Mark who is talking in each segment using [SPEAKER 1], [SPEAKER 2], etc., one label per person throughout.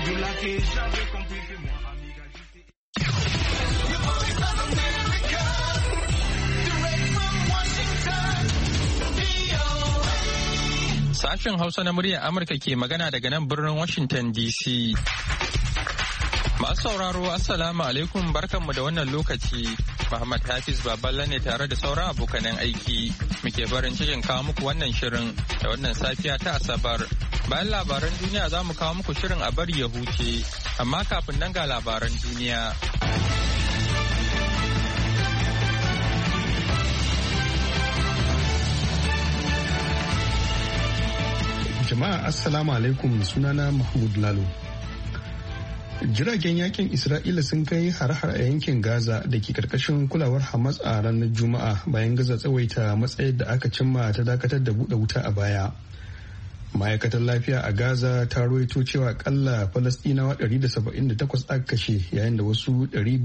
[SPEAKER 1] Sashen Hausa na muryar Amurka ke magana daga nan birnin Washington DC. Masu sauraro, Assalamu alaikum, barkanmu da wannan lokaci. Muhammad Hafiz Baballa ne tare da sauran abokanan aiki. Muke barin cikin kawo muku wannan shirin da wannan safiya ta Asabar. Bayan labaran duniya za mu kawo muku shirin a bari ya huce, amma kafin nan ga labaran duniya.
[SPEAKER 2] Jama'a Assalamu alaikum, sunana Mahmud Lalo. Jiragen yakin Isra'ila sun kai har-har a yankin Gaza da ke karkashin kulawar Hamas a ranar Juma'a bayan gaza tsawaita matsayar da aka cimma ta dakatar da buɗe wuta a baya. Ma'aikatar lafiya a Gaza ta rawaito cewa akalla Falastinawa 178 aka kashe yayin da wasu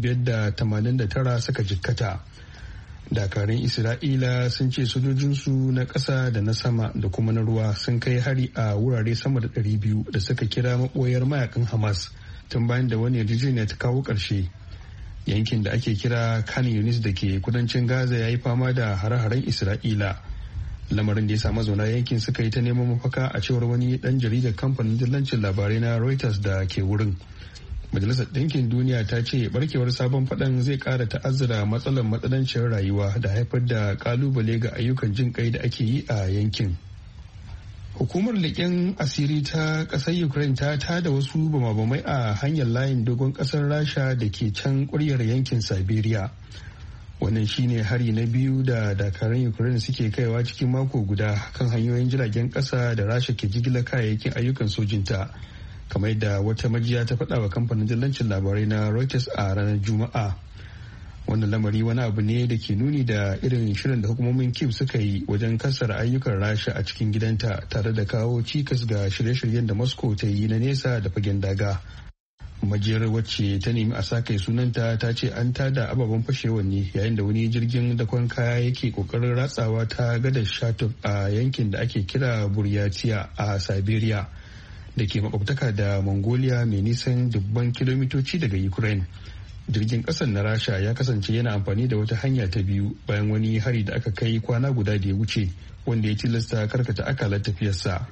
[SPEAKER 2] 589 suka jikkata. Dakarun Isra'ila sun ce sojojinsu na ƙasa da na sama da kuma na ruwa sun kai hari a wurare sama da 200 da suka kira maɓoyar mayakan Hamas tun bayan da wani yarjejeniya ta kawo ƙarshe. Yankin da ake kira Khan Yunis da ke kudancin Gaza ya yi fama da hare-haren Isra'ila. Lamarin da ya sa mazauna yankin suka yi ta neman mafaka a cewar wani ɗan jaridar kamfanin dillancin labarai na Reuters da ke wurin. Majalisar Ɗinkin Duniya ta ce barkewar sabon faɗan zai ƙara ta'azzara matsalar matsananciyar rayuwa da haifar da ƙalubale ga ayyukan jin kai da ake yi a yankin. Hukumar leƙen asiri ta ƙasar Ukraine ta tada wasu bama-bamai a hanyar layin dogon ƙasar Rasha da ke can ƙuryar yankin Siberia. Wannan shine hari na biyu da dakarun Ukraine suke kaiwa cikin mako guda kan hanyoyin jiragen ƙasa da Rasha ke jigilar kayayyakin ayyukan sojinta. Kamar yadda wata majiya ta faɗa wa kamfanin dillancin labarai na Reuters a ranar Juma'a. Wannan lamari wani abu ne da ke nuni da irin shirin da hukumomin Kyiv suka yi wajen kasar ayyukan Rasha a cikin gidanta tare da kawo cikas ga shirye-shiryen da Moscow ta yi na nesa da fagen daga. Majiyar wacce ta nemi a sake sunanta ta ce an tada ababen fashewar ne yayin da wani jirgin dakon kaya yake kokarin ratsawa ta gadar Shatov a yankin da ake kira Buryatiya a Siberia da ke makwabtaka da Mongolia mai nisan dubban kilomitoci daga Ukraine. Jirgin ƙasar na Rasha ya kasance yana amfani da wata hanya ta biyu bayan wani hari da aka kai kwana guda da ya wuce wanda ya tilasta karkata akalar tafiyarsa.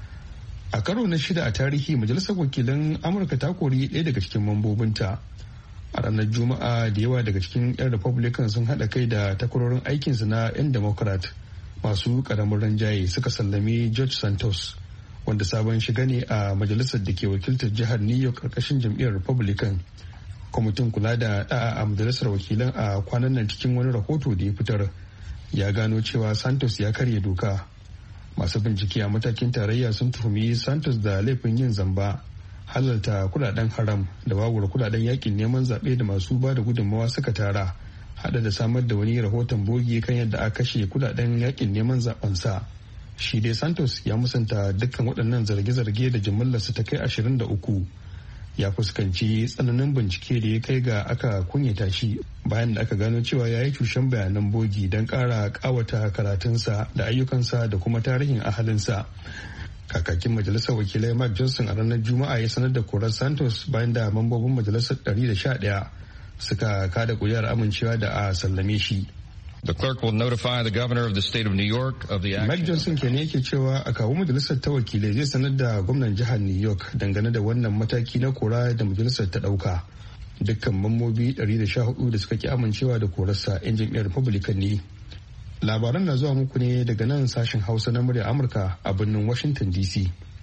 [SPEAKER 2] A karo na 6 a tarihi, Majalisar Wakilan Amurka ta kori ɗaya daga cikin mambobinta. A ranar Juma'a da yawa daga cikin 'yan Republican sun haɗa kai da takwarorin aikinsu na 'yan Democrat masu ƙaramin ranjaye suka sallami George Santos, wanda sabon shiga ne a majalisar da ke wakiltar jihar New York ƙarƙashin jam'iyyar Republican. Kwamitin kula da da'a a majalisar wakilan a kwanan nan cikin wani rahoto da ya fitar ya gano cewa Santos ya karya doka. Masu bincike a matakin tarayya sun tuhumi Santos da laifin yin zamba, halarta kudaden haram da wawura kudaden yakin neman zaɓe da masu ba da gudunmawa suka tara, hada da samar da wani rahoton bogi kan yadda aka kashe kudaden yakin neman zaɓensa. Shi dai Santos ya musanta dukkan waɗannan zarge-zarge da jimillarsa ta kai 23. Ya fuskanci tsananin bincike da ya kai ga aka kunyata shi bayan da aka gano cewa ya yi cushen bayanan bogi don ƙara ƙawata karatunsa da ayyukansa da kuma tarihin ahalinsa. Kakakin majalisar wakilai Mark Johnson a ranar Juma'a ya sanar da korar Santos bayan da mambobin majalisar 111 suka kada ƙuri'ar amincewa da a sallame shi.
[SPEAKER 3] The clerk will notify the governor of the state of New York of the action.
[SPEAKER 2] Mike Johnson kenan yake cewa a kawo majalisar ta wakilai zai sanar da gwamnan jihar New York dangane da wannan mataki na kora da majalisar ta dauka. Dukkan mambobi 114 da suka ki amincewa da korarsa 'yan jam'iyyar Republican ne. Labaran na zuwa muku ne daga nan sashen Hausa na murya Amurka a birnin Washington DC.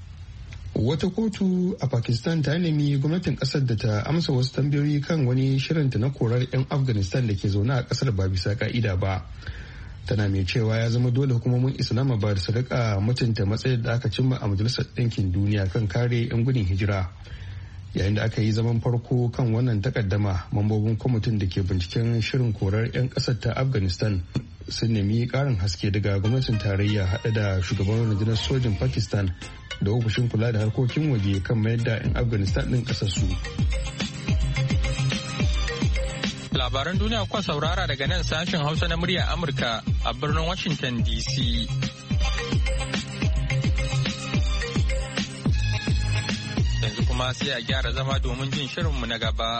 [SPEAKER 2] Wata kotu a Pakistan ta nemi gwamnatin kasar da ta amsa wasu tambayoyi kan wani shirinta na korar 'yan Afghanistan da ke zaune a kasar ba bisa ka'ida ba. Tana mai cewa ya zama dole hukumomin Islamabad su rika mutunta matsayin da aka cimma a Majalisar Ɗinkin Duniya kan kare 'yan gudun hijira. Yayin da aka yi zaman farko kan wannan takaddama, mambobin kwamitin da ke binciken shirin korar 'yan kasar ta Afghanistan sun nemi karin haske daga gwamnatin tarayya haɗe da shugaban rundunar sojin Pakistan da ofishin kula da harkokin waje kan mayar da 'yan Afghanistan ɗin ƙasarsu.
[SPEAKER 1] Labaran duniya kuwa saurara daga nan sashen Hausa na murya Amurka a birnin Washington DC. Yanzu kuma kuma sai a gyara zama domin jin shirinmu na gaba.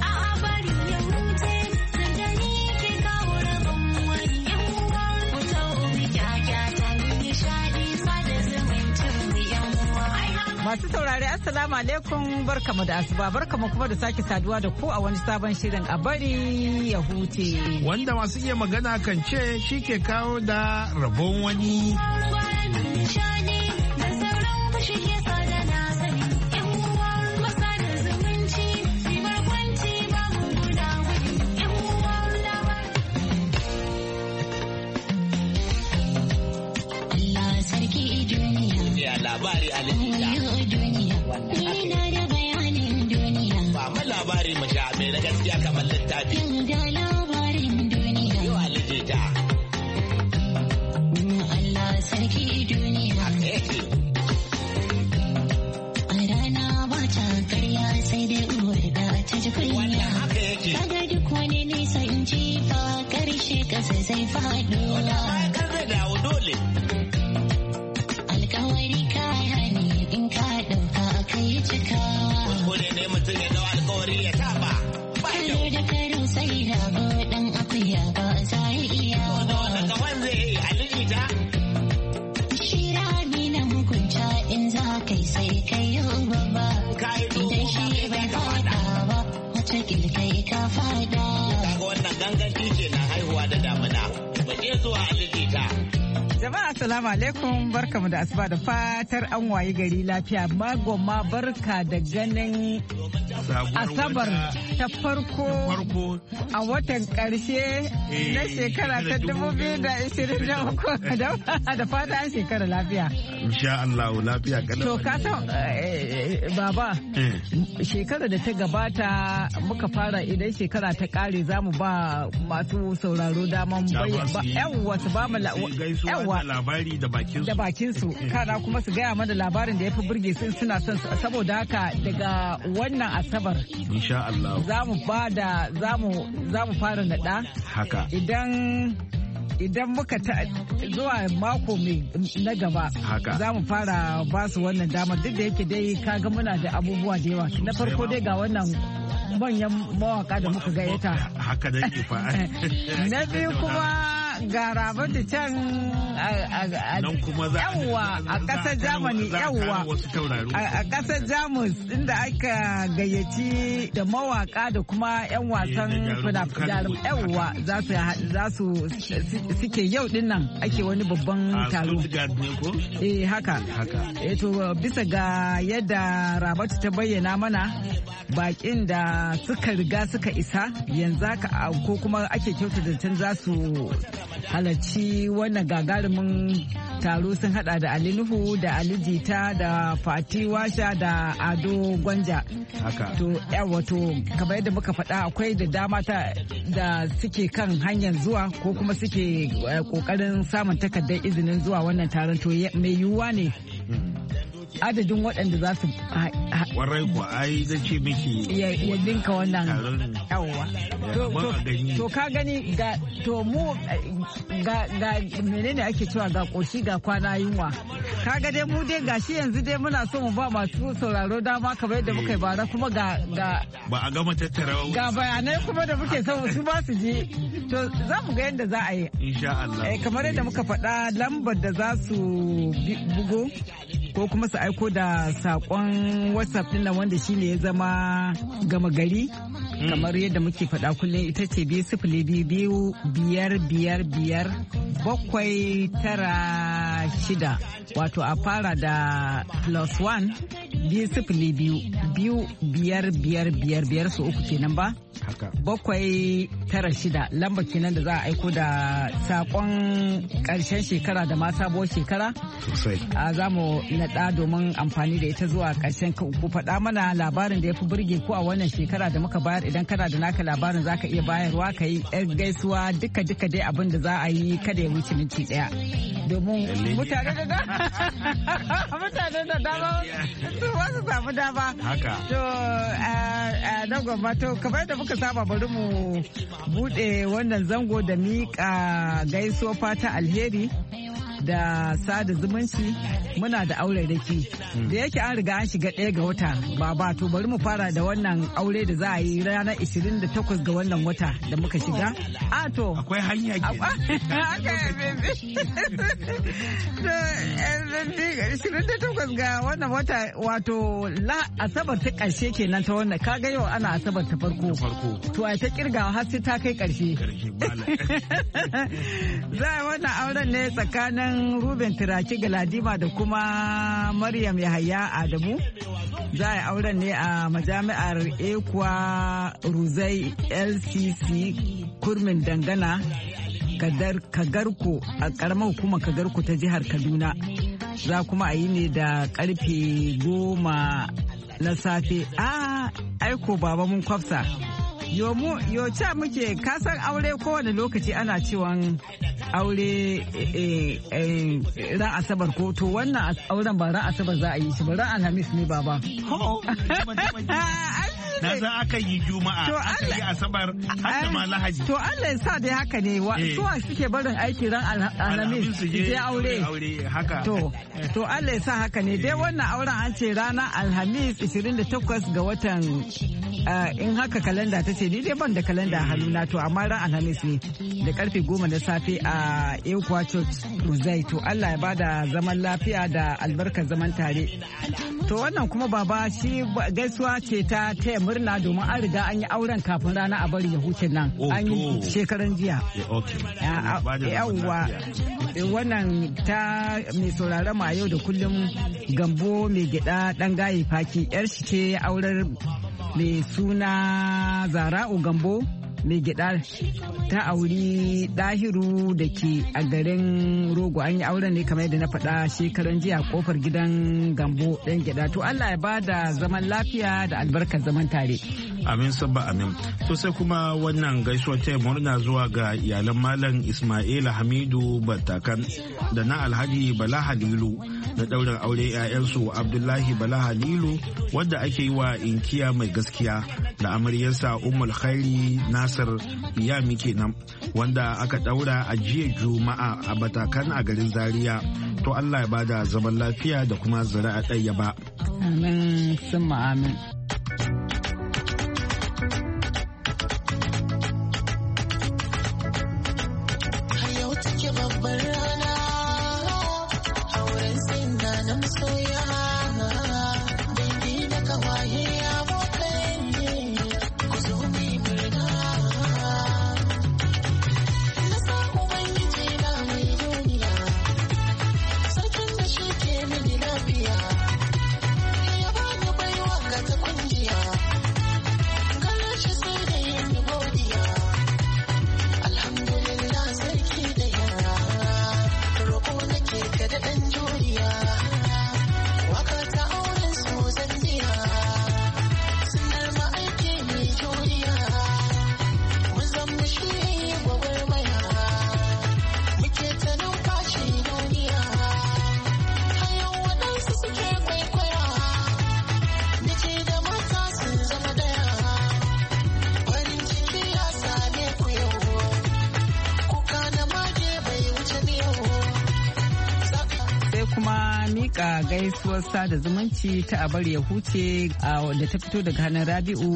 [SPEAKER 4] Masu saurari Assalamu alaikum barkamu da asuba barkamu kuma da sake saduwa da ku a wani sabon shirin a bari ya huce.
[SPEAKER 5] Wanda masu iya magana kan ce shi ke kawo da rabon wani.
[SPEAKER 6] Labari a duniya. Ba mu labari mu sha mai na gaskiya kamar littafi. Labarin duniya. Yau a lijita. Allah sarki duniya. Haka yake. A rana ba ta karya sai dai uwar da ta ji kunya. Wannan haka yake. Kaga duk wani nisa in ci fa karshe kasa zai faɗo. Wannan haka zai dawo dole. Kuskure ne mutum ya dawo alkawari ya saba. Ba kyau. Da karin sai rago dan akuya ba za ya iya. Da wanda kawan zai yi a likita. Shira ni na mugunta in za kai sai kai yau baba. Idan shi bai fada ba, wata kilkai ka fada. Kaga wannan ganganci ke na haihuwa da damuna. Ba ke zuwa a likita.
[SPEAKER 4] Jama'a assalamu alaikum barkamu da asuba da fatar an wayi gari lafiya magoma barka da ganin asabar ta farko a watan karshe na shekara ta 2023 da fata an shekara lafiya.
[SPEAKER 5] Insha Allah lafiya kana.
[SPEAKER 4] To ka san baba shekara da ta gabata muka fara idan shekara ta kare zamu ba masu sauraro daman yawa su ba mu
[SPEAKER 5] labari da
[SPEAKER 4] bakin su kana kuma su gaya mana labarin da ya fi burge su suna son su saboda haka daga wannan asabar
[SPEAKER 5] insha Allah
[SPEAKER 4] za mu fara nada
[SPEAKER 5] haka
[SPEAKER 4] idan muka zuwa mako mai na gaba za mu fara ba su wannan damar duk da yake dai kaga muna da abubuwa da yawa na farko dai ga wannan manyan mawaka da muka gayyata
[SPEAKER 5] haka da ke fa
[SPEAKER 4] na biyu kuma ga Rabatu can yawwa a ƙasar Germany yawwa a ƙasar Jamus inda aka gayyaci da mawaka da kuma 'yan wasan fina-finai yawwa za su suke yau din nan ake wani babban taro. Haka. To bisa ga yadda Rabatu ta bayyana mana bakin da suka riga suka isa yanzu haka ko kuma ake kyautata can za su halarci wannan gagarumin taro sun hada da Ali Nuhu da Ali Jita da Fati Washa da Ado Gwanja. To wato kamar yadda muka faɗa akwai da dama da suke kan hanyar zuwa ko kuma suke kokarin samun takardar izinin zuwa wannan taron to mai yiwuwa ne adadin waɗanda za su
[SPEAKER 5] warai ku ai da ce miki
[SPEAKER 4] ya dinka wannan yawwa to ka gani ga to mu ga menene ake cewa ga koshi ga kwana yunwa kaga dai mu dai gashi yanzu dai muna so mu ba masu sauraro dama kamar yadda muka yi bara kuma ga
[SPEAKER 5] ba a gama tattara
[SPEAKER 4] ga bayanai kuma da muke son su ba su je to za mu ga yadda za a yi
[SPEAKER 5] insha Allah
[SPEAKER 4] kamar yadda muka faɗa lambar da za su bugo ko kuma su aiko da sakon WhatsApp din nan wanda shine ya zama gama gari kamar yadda muke faɗa kullum ita ce 20555 wato a fara da +1 202 su uku kenan ba 796 lamba kenan da za a aiko da sakon karshen shekara da ma sabuwar shekara
[SPEAKER 5] sosai
[SPEAKER 4] za mu naɗa domin amfani da ita zuwa karshen ku faɗa mana labarin da ya fi burge ku a wannan shekara da muka bayar idan kana da naka labarin za ka iya bayarwa ka yi gaisuwa duka dai abin da za a yi kada ya wuce minti ɗaya domin mutane da dama su wasu samu dama
[SPEAKER 5] haka
[SPEAKER 4] to na gwamma to kamar da muka saba bari mu bude wannan zango da miƙa gaisuwa fata alheri da sada zumunci muna da aure daki da yake an riga an shiga 1 ga wata baba to bari mu fara da wannan aure da za a yi ranar 28 ga wannan wata da muka shiga a to
[SPEAKER 5] akwai hanya ke
[SPEAKER 4] 28 ga wannan wata wato asabar ta karshe kenan ta wannan kaga yau ana asabar ta farko to ai ta kirgawa har sai ta kai karshe za a wannan auren ne tsakanin Ruben Turaki Galadima da kuma Maryam Yahaya Adamu. Za a auren ne a majami'ar Ekwa Ruzai LCC Kurmin Dangana Kagarko a karamar hukumar Kagarko ta jihar Kaduna. Za kuma a yi ne da karfe 10 na safe. Aiko baba mun kwafsa. Yo ca muke kasan aure kowane lokaci ana cewan aure ran asabar ko to wannan auren ba ran asabar za a yi shi ba ran alhamis ne baba.
[SPEAKER 5] Na za aka yi juma'a aka yi asabar har da ma lahadi.
[SPEAKER 4] To Allah ya sa dai haka ne suwa suke barin aiki ran alhamis su je aure. To Allah ya sa haka ne dai wannan auren an ce ranar alhamis 28 ga watan in haka kalanda ta ce ni dai ban da kalanda a hannuna to amma ran alhamis ne da karfe 10 na safe a Ekwa Church Ruzai to Allah ya bada zaman lafiya da albarkar zaman tare. To wannan kuma baba shi gaisuwa ce ta taya murna domin an riga an yi auren kafin rana a bari ya huce nan an yi shekaran jiya. Yawwa wannan ta mai sauraron ma yau da kullum Gambo mai gida dan gaye faki yar shi ce aurar mai suna Zara'u Gambo mai gida ta auri Dahiru da ke a garin Rogo an yi auren ne kamar yadda na faɗa shekaran jiya kofar gidan Gambo ɗan gida to Allah ya bada zaman lafiya da albarkar zaman tare.
[SPEAKER 5] Amin sabba amin. To sai kuma wannan gaisuwar ta murna zuwa ga iyalan Malam Ismaila Hamidu Battakan da na Alhaji Bala Halilu na ɗaurin aure 'ya'yansu Abdullahi Bala Halilu wadda ake yi wa inkiya mai gaskiya da amaryarsa Ummul Khairi Nasir Iyami kenan wanda aka ɗaura a jiya Juma'a a Battakan a garin Zaria. To Allah ya bada zaman lafiya da kuma zuri'a ɗayyaba.
[SPEAKER 4] Amin summa amin. mika gaisuwar sada zumunci ta abar ya huce da ta fito daga hannun Rabi'u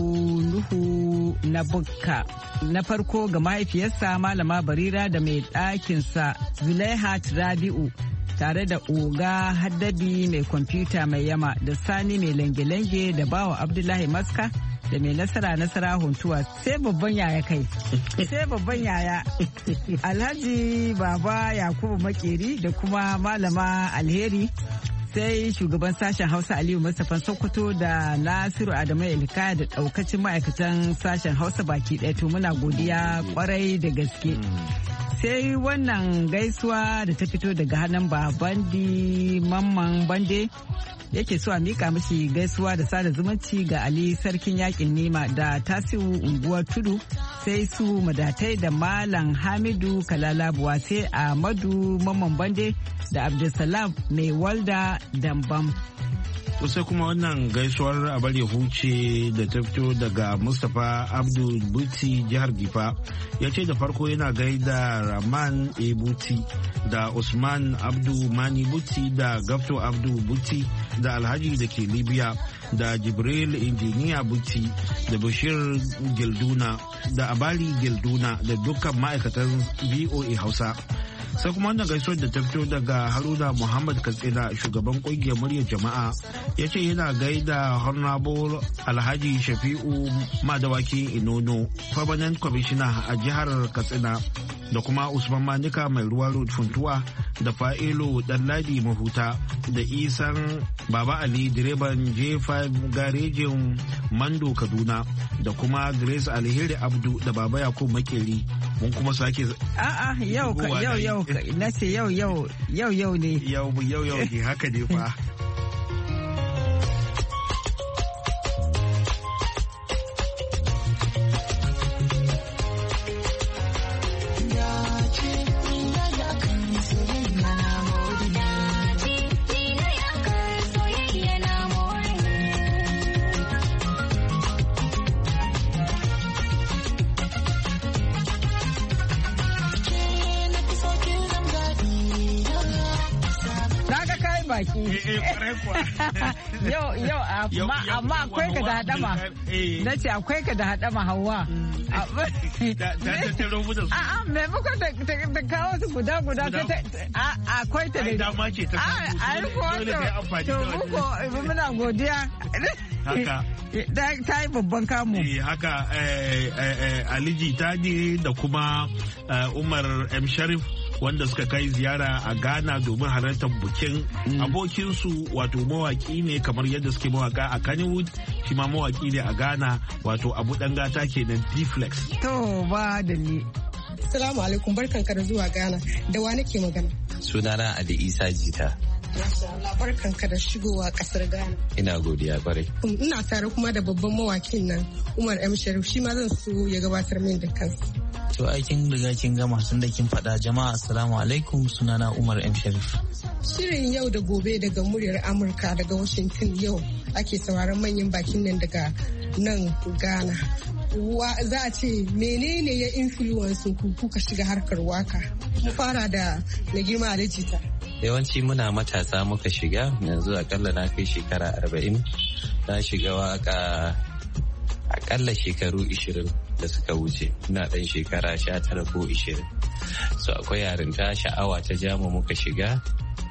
[SPEAKER 4] Nuhu na Bukka. Na farko ga mahaifiyarsa Malama Barira da mai ɗakinsa Zulaihat Rabi'u tare da Oga Haddabi mai kwamfuta mai yama da Sani mai lange-lange da Bawa Abdullahi Maska da mai nasara huntuwa sai babban yaya kai sai babban yaya Alhaji Baba Yakubu Makeri da kuma Malama Alheri sai shugaban sashen Hausa Aliyu Mustapha Sokoto da Nasiru Adamu Elkaya da daukacin ma'aikatan sashen Hausa baki ɗaya to muna godiya kwarai da gaske. Sai wannan gaisuwa da ta fito daga hannun Babandi Mamman Bande yake so a mika mishi gaisuwa da sada zumunci ga Ali Sarkin Yakin Nema da Tasiu Unguwar Tudu sai su Madatai da Malam Hamidu Kalalabuwa sai Ahmadu Mamman Bande da Abdulsalam Mai Walda Dambam.
[SPEAKER 5] sai kuma wannan gaisuwar abar ya huce da ta fito daga Mustapha Abdu Buti jihar Gifa. Ya ce da farko yana gaida Rahman A Buti da Usman Abdu Mani Buti da Gafto Abdu Buti da Alhaji da ke Libya da Jibril Injiniya Buti da Bashir Gilduna da Abali Gilduna da dukkan ma'aikatan VOA Hausa. Sai kuma wannan gaisuwar da ta fito daga Haruna Muhammad Katsina shugaban kungiyar muryar jama'a ya ce yana gaida Honorable Alhaji Shafi'u Madawaki Inono Permanent Commissioner a jihar Katsina da kuma Usman Manika mai ruwa road Funtuwa da Fa'ilo Ɗanladi Mahuta da Isan Baba Ali direban J5 garejin Mando Kaduna da kuma Grace Alheri Abdu da Baba Yakub Makeri. Mun kuma sake
[SPEAKER 4] yau na ce yau ne
[SPEAKER 5] yau ne haka ne fa.
[SPEAKER 4] Yau amma akwai ka da hadama na ce akwai ka da hadama Hauwa maimakon ta kawo su guda akwai ta da dama ce ta muna godiya ta yi babban kamu
[SPEAKER 5] haka Aliji Tadi da kuma Umar M. Sharif wanda suka kai ziyara a Ghana domin halartar bukin abokinsu wato mawaki ne kamar yadda suke mawaka a Kannywood shi ma mawaki ne a Ghana wato Abu Dangata kenan D-Flex.
[SPEAKER 4] To ba da ni.
[SPEAKER 7] Assalamu alaikum barkanka da zuwa Ghana da wa nake magana?
[SPEAKER 8] Sunana Ali Isa Jita.
[SPEAKER 7] Barkanka da shigowa kasar Ghana.
[SPEAKER 8] Ina godiya kwarai.
[SPEAKER 7] Ina tare kuma da babban mawakin nan Umar M. Sharif shi ma zan so ya gabatar min da kansa.
[SPEAKER 9] To aikin riga kin gama tun da kin faɗa jama'a assalamu alaikum sunana Umar M. Sharif.
[SPEAKER 7] Shirin yau da gobe daga muryar Amurka daga Washington yau ake sauraron manyan bakin nan daga nan Ghana. Za a ce menene ya influence ku kuka shiga harkar waka? Mu fara da na girma Alhaji Ta.
[SPEAKER 8] Yawanci muna matasa muka shiga yanzu akalla na kai shekara 40 na shiga waka akalla shekaru 20 da suka wuce ina dan shekara 19 ko 20 so akwai yarinta sha'awa ta jamu muka shiga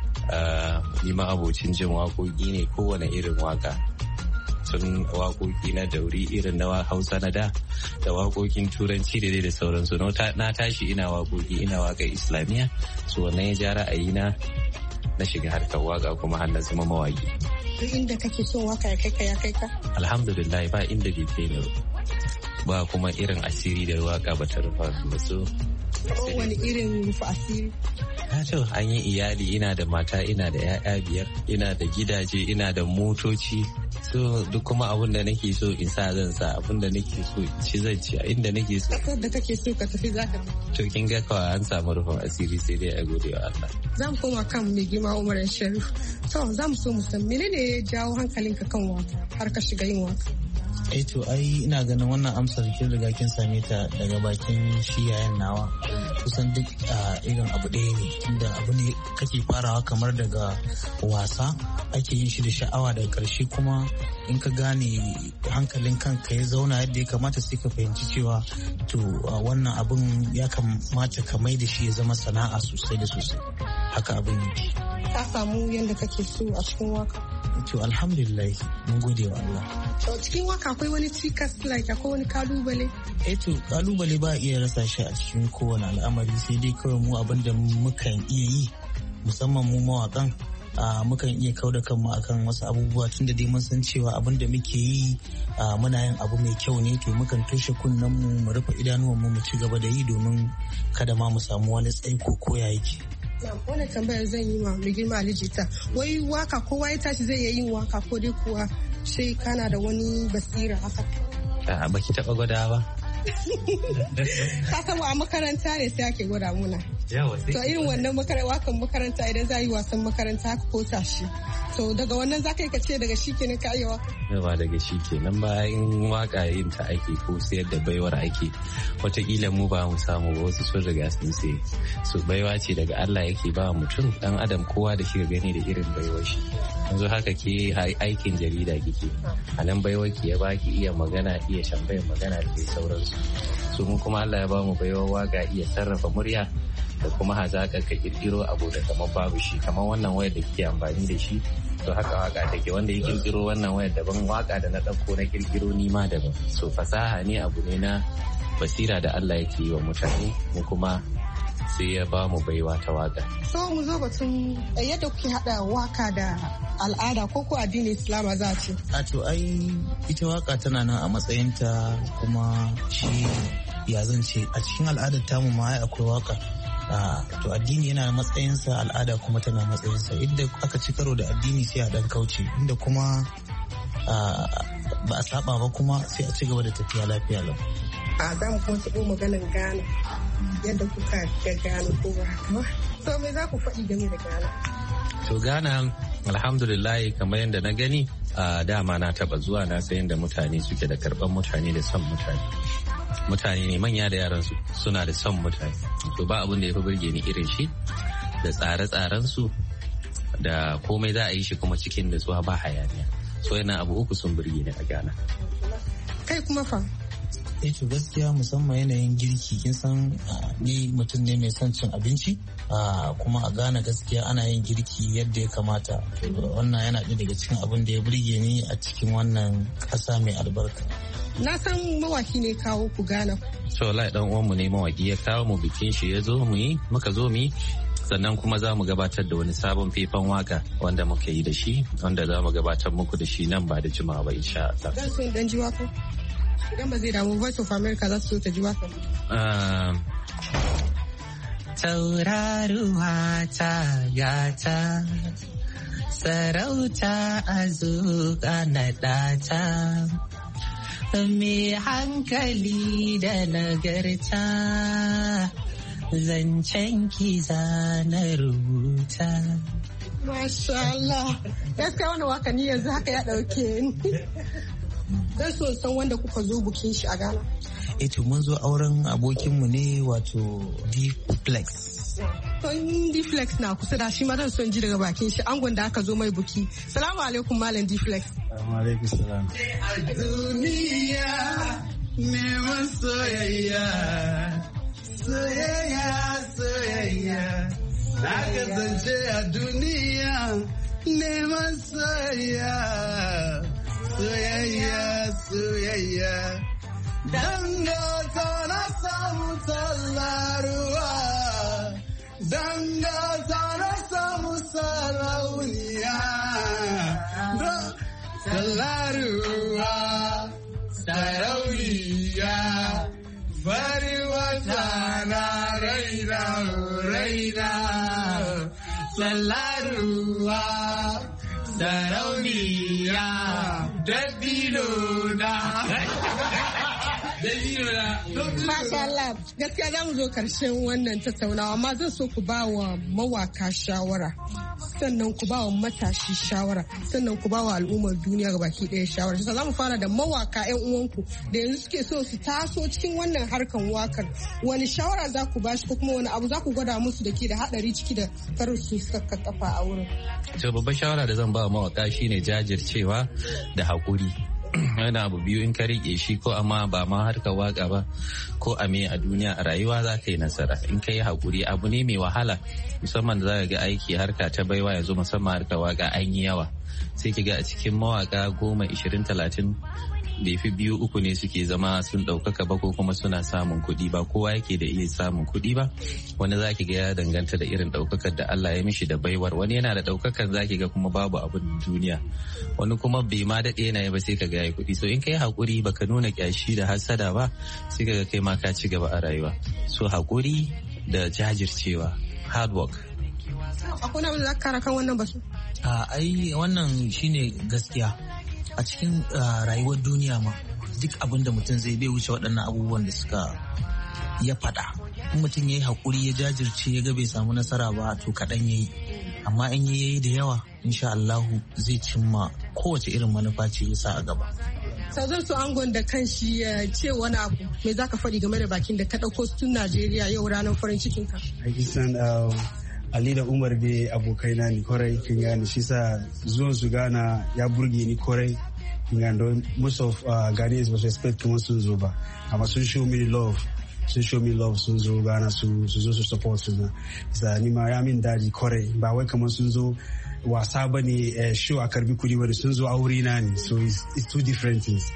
[SPEAKER 8] ni ma abocin jin waƙoƙi ne kowane irin waka sun waƙoƙi na dauri irin na Hausa na da waƙoƙin turanci da dai da sauransu na tashi ina waƙoƙi ina waƙar Islamiyya so wannan ya ja ra'ayina na shiga harkar waka kuma har na zama mawaki.
[SPEAKER 7] Duk inda kake son waka ya kai ka?
[SPEAKER 8] Alhamdulillah ba inda bai kai ni ba kuma irin asiri da waka ba ta rufa ba so.
[SPEAKER 7] Wani irin rufa asiri?
[SPEAKER 8] To an yi iyali ina da mata ina da 'ya'ya 5 ina da gidaje ina da motoci so duk kuma abun da nake so in sa zan sa abun da nake so ci zan ci inda nake so.
[SPEAKER 7] Kasar da kake so ka tafi za ka tafi.
[SPEAKER 8] To kin ga kawai an samu rufin asiri sai dai a gode wa Allah.
[SPEAKER 7] Zan koma kan mai girma Umar Sharif. To za mu so mu san menene ya jawo hankalinka kan waka har ka shiga yin waka?
[SPEAKER 9] To ai ina ganin wannan amsar kin riga kin same ta daga bakin shi yayan nawa kusan duk irin abu ɗaya ne tunda abu ne kake farawa kamar daga wasa ake yin shi da sha'awa daga ƙarshe kuma in ka gane hankalin kanka ya zauna yadda ya kamata sai ka fahimci cewa to wannan abun ya kamata ka mai da shi ya zama sana'a sosai da sosai haka abin yake.
[SPEAKER 7] Ka samu yadda kake so a cikin waka?
[SPEAKER 9] To alhamdulillah mun gode wa Allah.
[SPEAKER 7] To cikin waka akwai wani cikas like akwai wani kalubale?
[SPEAKER 9] To kalubale ba iya rasa shi a cikin kowane al'amari sai dai kawai mu abin da mukan iya yi musamman mu mawakan mukan iya kau da kanmu akan wasu abubuwa tun da dai mun san cewa abin da muke yi muna yin abu mai kyau ne to mukan toshe kunnen mu rufe idanuwan mu ci gaba da yi domin kada ma mu samu wani tsaiko ko ya yake.
[SPEAKER 7] Wani tambayar zan yi ma mai girma Alhaji Ta wai waka kowa ya tashi zai iya yin waka ko dai kuwa sai kana da wani basira haka?
[SPEAKER 8] Baki taɓa gwada ba?
[SPEAKER 7] Ka san a makaranta ne sai ake gwada muna. To irin wannan wakan makaranta idan za a yi wasan makaranta haka ko tashi. To daga wannan za ka yi kace daga shi kenan ka yi waka?
[SPEAKER 8] Yawa daga shi kenan bayan waka yin ta ake ko sayar da baiwar ake. Wataƙila mu ba mu samu ba wasu sun riga sun sai. So baiwa ce daga Allah yake ba mutum dan adam kowa da shi gani da irin baiwar shi. Yanzu haka ke aikin jarida kike. A nan baiwar ki ya baki iya magana iya shambayin magana da ke sauransu. So mu kuma Allah ya ba mu baiwar waka iya sarrafa murya da kuma hazaƙar ka kirkiro abu da kamar babu shi kamar wannan wayar da kike amfani da shi to haka waka take wanda ya kirkiro wannan wayar daban waka da na ɗauko na kirkiro ni ma daban so fasaha ne abu ne na basira da Allah yake yi wa mutane mu kuma sai ya ba mu baiwa ta waka.
[SPEAKER 7] So mu zo batun yadda kuke haɗa waka da al'ada ko addinin Islama za a ce?
[SPEAKER 9] A to ai ita waka tana nan a matsayinta kuma shi ya zan ce a cikin al'adar tamu ma akwai waka. To addini yana matsayinsa al'ada kuma tana matsayinsa inda aka ci karo da addini sai a dan kauce inda kuma ba a saba ba kuma sai a ci gaba da tafiya lafiya lau.
[SPEAKER 7] A za mu kuma taɓo maganar Ghana yadda kuka ga Ghana ko ba haka ba. So me za ku faɗi game da Ghana?
[SPEAKER 8] To Ghana alhamdulillah kamar yadda na gani dama na taɓa zuwa na sayan da mutane suke da karɓar mutane da son mutane ne manya da yaran su suna da son mutane to ba abin da ya fi burge ni irin shi da tsare-tsaren su da komai za a yi shi kuma cikin nutsuwa ba hayaniya so yana abu uku sun burge ni a Ghana.
[SPEAKER 7] Kai kuma fa?
[SPEAKER 9] To gaskiya musamman yanayin girki kin san ni mutum ne mai son cin abinci kuma a Ghana gaskiya ana yin girki yadda ya kamata wannan yana ɗaya daga cikin abin da ya burge ni a cikin wannan ƙasa mai albarka.
[SPEAKER 7] Na san mawaki ne kawo ku Ghana.
[SPEAKER 8] So wallahi dan uwanmu ne mawaki ya kawo mu bikin shi ya zo mu yi muka zo mu yi sannan kuma za mu gabatar da wani sabon faifan waka wanda muka yi da shi wanda za mu gabatar muku da shi nan ba da jimawa ba insha Allah.
[SPEAKER 7] Zan so dan ji waka. Idan ba zai damu Voice of America za su so ta ji waka.
[SPEAKER 10] Tauraruwa ta gata sarauta a zuƙa na ɗata. Mai hankali da nagarta zancen kiza na rubuta.
[SPEAKER 7] Masha Allah, gaskiya wani waka ni yanzu haka ya ɗauke ni. Zan so san wanda kuka zo bukin shi a Ghana.
[SPEAKER 9] To mun zo auren abokinmu ne wato D-Flex.
[SPEAKER 7] To D-Flex na kusa da shi ma zan son ji daga bakin shi angon da aka zo mai buki. Salamu alaikum Malam D-Flex.
[SPEAKER 11] Alaikum salam. Duniya neman soyayya, soyayya, soyayya. Na kasance a duniya neman soyayya, soyayya, soyayya. Dangata na samu tallaruwa, dangata na samu sarauniya. Tallaruwa, sarauniya, bari wata na raina, raina. Tallaruwa, sarauniya, dabino na.
[SPEAKER 7] Masha Allah, gaskiya za mu zo karshen wannan tattaunawa amma zan so ku ba wa mawaka shawara. Sannan ku ba wa matashi shawara, sannan ku ba wa al'ummar duniya ga baki ɗaya shawara. Sai za mu fara da mawaka 'yan uwanku da yanzu suke so su taso cikin wannan harkan wakar. Wani shawara za ku ba shi ko kuma wani abu za ku gwada musu da ke da haɗari ciki da karin su suka kafa a wurin.
[SPEAKER 8] To babban shawara da zan ba wa mawaka shine jajircewa da haƙuri. Yana abu biyu in ka rike shi ko amma ba ma harkar waka ba ko a me a duniya a rayuwa za ka yi nasara in ka yi haƙuri abu ne mai wahala musamman da za ka ga aiki harka ta baiwa yanzu musamman harkar waka an yi yawa sai ki ga a cikin mawaka 10, 20, 30 bai fi 2, 3 ne suke zama sun ɗaukaka ba ko kuma suna samun kuɗi ba kowa yake da iya samun kuɗi ba wani za ki ga ya danganta da irin ɗaukakar da Allah ya mishi da baiwar wani yana da ɗaukakar za ki ga kuma babu abin duniya wani kuma bai ma daɗe yana yi ba sai ka ga ya kuɗi so in ka yi haƙuri baka nuna ƙyashi da hasada ba sai ka ga kai ma ka ci gaba a rayuwa so haƙuri da jajircewa hard work.
[SPEAKER 7] Akwai na da kara kan wannan basu?
[SPEAKER 9] Ai wannan shine gaskiya. A cikin rayuwar duniya ma duk abin da mutum zai bai wuce waɗannan abubuwan da ya faɗa. Mutum ya yi haƙuri ya jajirce ya ga bai samu nasara ba to kaɗan ya yi. Amma in ya yi da yawa insha Allahu zai cimma kowace irin manufa ce ya sa a gaba.
[SPEAKER 7] Sauzar su angon da kan shi ya ce wani abu me za ka faɗi game da bakin da ka ɗauko tun Najeriya yau ranar farin cikin ka.
[SPEAKER 12] Ali da Umar dai abokaina ne kwarai kin gane shi sa zuwan su Ghana ya burge ni kwarai kin gane most of Ghanaians was expect kuma sun zo ba amma sun show me love sun zo Ghana su zo su support su na sa ni ma ya min daji kwarai ba wai kamar sun zo wasa bane show a karbi kudi bane sun zo aure na ne so it's two different things.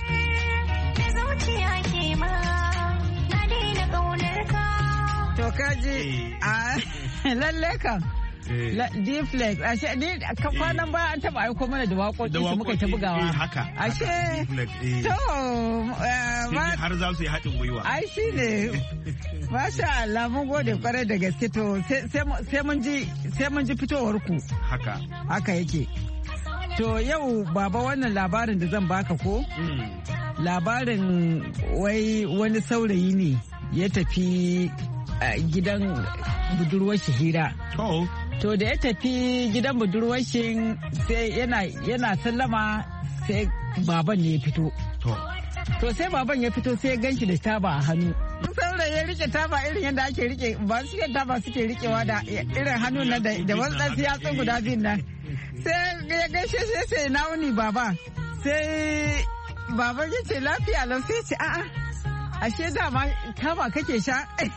[SPEAKER 4] To kaji lalle kan D-Flex ashe ni kwanan ba an taba aiko mana da waƙoƙi su muka ta bugawa ashe to
[SPEAKER 5] har za su yi haɗin gwiwa
[SPEAKER 4] ai shi ne masha Allah mun gode kwarai da gaske to sai mun ji fitowar ku haka yake to yau baba wannan labarin da zan baka ko labarin wai wani saurayi ne ya tafi gidan budurwar shi hira. To da ya tafi gidan budurwar shi sai yana sallama sai baban ne ya fito. To sai baban ya fito sai ya ganshi da taba a hannu. Saurayi ya rike taba irin yadda ake rike ba su taba suke rikewa da irin hannun nan da wasu ɗan siyatsun guda biyun nan. Sai ya gaishe sai na wuni baba. Sai baban ya ce lafiya lau sai ce a'a ashe dama taba kake sha.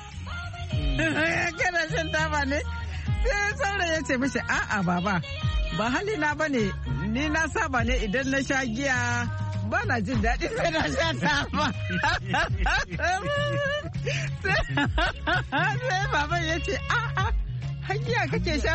[SPEAKER 4] Kana shan taba ne sai saurayi ya ce mishi a'a baba ba halina ba ne ni na saba ne idan na sha giya ba na jin daɗi sai na sha taba. Sai baban ya ce a'a hajiya kake sha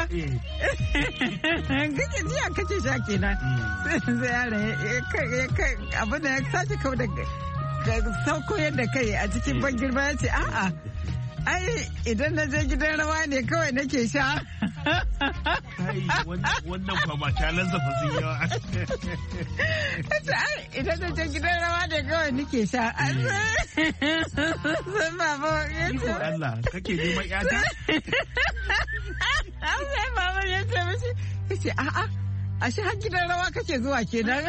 [SPEAKER 4] giya kake sha kenan sai yaron abin da ya sace kau da sauko yadda kai a cikin ban girma ya ce a'a ai idan na je gidan rawa ne kawai nake sha.
[SPEAKER 5] Wannan kwama talansa fa sun yawa.
[SPEAKER 4] Ai idan na je gidan rawa ne kawai nake sha. Sai baba ya ce
[SPEAKER 5] Allah kake neman yata?
[SPEAKER 4] Sai baba ya ce mishi ya ce a'a ashe har gidan rawa kake zuwa kenan.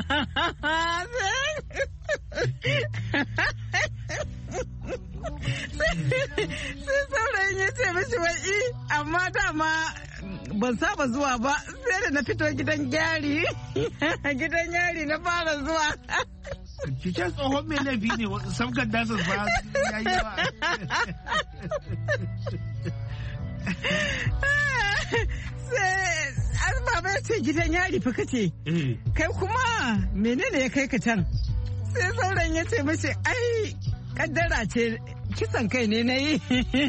[SPEAKER 4] Sai saurayin ya ce mashi wai amma dama ban saba zuwa ba sai da na fito gidan gyari na fara zuwa.
[SPEAKER 5] Cikin tsohon mai laifi ne samkan dasar ba ya yi ba.
[SPEAKER 4] Sai baba ya ce gidan yari fa kace kai kuma menene ya kai ka can. Sai sauran ya ce mashi ai kaddara ce kisan kai ne na yi.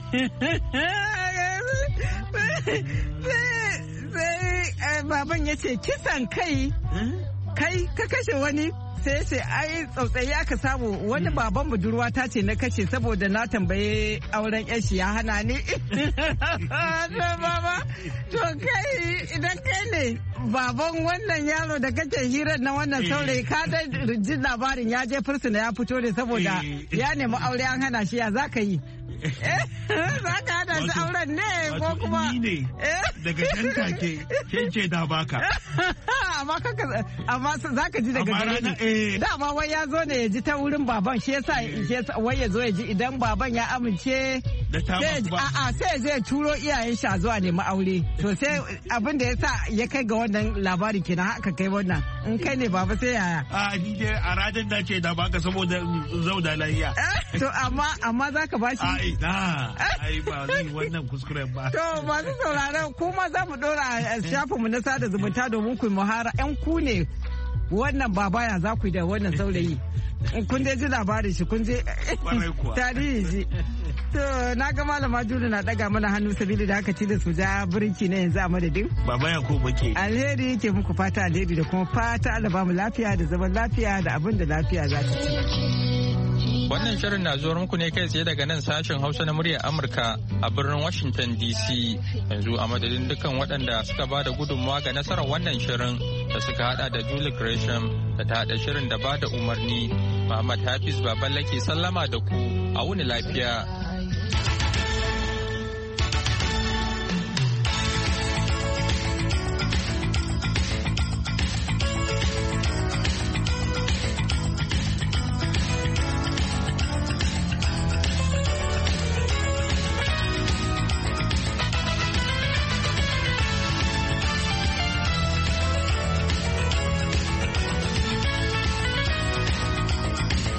[SPEAKER 4] Sai baban ya ce kisan kai ka kashe wani sai ya ce ai tsautsayi aka samu wani baban budurwa ta ce na kashe saboda na tambaye auren yashi ya hana ni. Baba to kai idan kai ne baban wannan yaro da kake hirar na wannan saurayi ka da jin labarin ya je fursuna ya fito ne saboda ya nemi aure an hana shi ya za ka yi. Za ka hada shi auren ne ko kuma
[SPEAKER 5] daga can take ke ce da baka.
[SPEAKER 4] Amma za ka ji daga gare ni. Dama wai ya zo ne ya ji ta wurin baban shi yasa wai ya zo ya ji idan baban ya amince sai zai turo iyayen shi a zuwa nemi aure. To sai abin da ya sa ya kai ga wannan labarin kenan haka kai wannan. In kai ne baba sai yaya?
[SPEAKER 5] Ni dai a radin da ce da baka saboda zauda lahiya.
[SPEAKER 4] To amma za ka ba shi?
[SPEAKER 5] Ai ba ni wannan kuskuren ba.
[SPEAKER 4] To masu sauraron kuma za mu dora a shafinmu na sada zumunta domin ku muhara 'yan ku ne wannan babaya za ku yi da wannan saurayi. Kun je ji labarin shi kun je tarihi shi. To na ga malama Julu na daga mana hannu sabili da haka da su ja birki na yanzu a madadin.
[SPEAKER 5] Babaya ko muke.
[SPEAKER 4] Alheri yake muku fata alheri da kuma fata Allah ba mu lafiya da zaman lafiya da abin da lafiya za ta ci.
[SPEAKER 1] Wannan shirin na zuwa muku ne kai tsaye daga nan sashen Hausa na muryar Amurka a birnin Washington DC. Yanzu a madadin dukkan waɗanda suka ba da gudunmawa ga nasarar wannan shirin da suka hada da Julie Gresham da ta hada shirin da ba da umarni. Muhammad Hafiz Baballe ke sallama da ku a wuni lafiya.